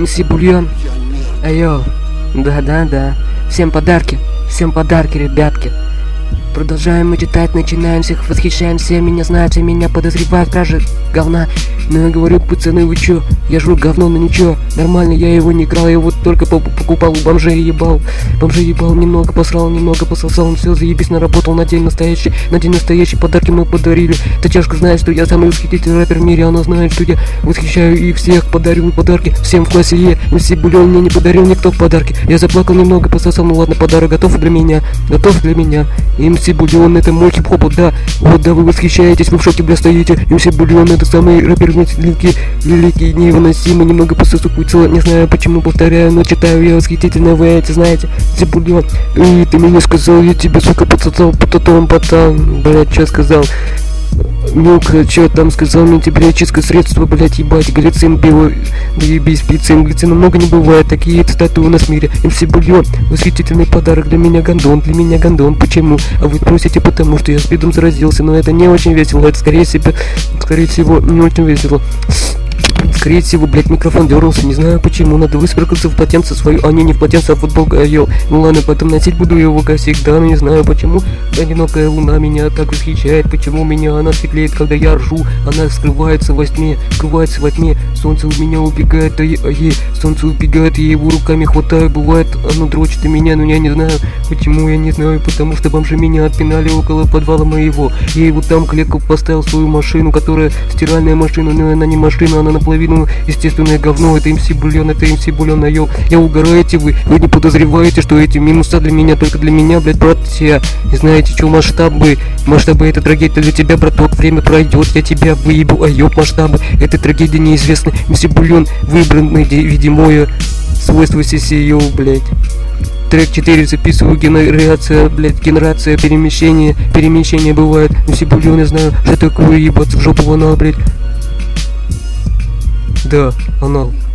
МС Бульон. Айо. Да. Всем подарки, ребятки. Продолжаем мы читать, начинаем, всех восхищаем, все меня знают, все меня подозревают, кражи говна. Но я говорю, пацаны, вы чё? Я жру говно, но ничего, нормально, я его не крал, я его только покупал у бомжей, ебал. Немного посрал, немного пососал, все, заебись, наработал на день настоящий, подарки мы подарили. Татьяшка знает, что я самый восхитительный рэпер в мире, она знает, что я восхищаю и всех подарю подарки, всем в классе Е. МС Бульон мне не подарил никто в подарки, я заплакал немного, пососал, ну ладно, подарок готов для меня. МС Бульон, это мой хип-хоп, да, вот да, вы восхищаетесь, вы в шоке, бля, стоите. МС Бульон, это самый рэпер великий, невыносимый, немного пососу хуйцела, не знаю почему, повторяю, но читаю я восхитительно, вы эти знаете. МС Бульон, и ты мне сказал, я тебе, сука, подсосал, потом, блядь, чё сказал? Милка, чё там сказал, мне тебе очистка средства, блять, ебать, глицин, био, да ебись, глицин много не бывает, такие цитаты у нас в мире. МС Бульон, восхитительный подарок для меня гандон, почему? А вы спросите, потому что я спидом заразился, но это не очень весело, это скорее всего, не очень весело. Скорее всего, блять, микрофон дернулся, не знаю почему, надо высморкаться в полотенце свою, а не в полотенце, а в футболку, йоу. Ну ладно, потом носить буду его как всегда, но не знаю почему. Одинокая луна меня так восхищает, почему меня она светлеет, когда я ржу, она скрывается во тьме, солнце у меня убегает, солнце убегает, я его руками хватаю, бывает, оно дрочит и меня, но я не знаю почему, потому что бомжи меня отпинали около подвала моего, я его там клетку поставил свою машину, которая стиральная машина, но она не машина, она наполовину естественное говно, это МС Бульон, айо. Я угораете вы не подозреваете, что эти минуса для меня, только для меня, блядь, брат, все. Не знаете, что масштабы этой трагедии для тебя, браток, время пройдет, я тебя выебу, айо, масштабы этой трагедии неизвестны. МС Бульон, выбранный, видимое свойство CCU, блядь. Трек 4 записываю, генерация, перемещение бывает. МС Бульон, я знаю, что такое ебаться в жопу анал, блядь. Да, анал.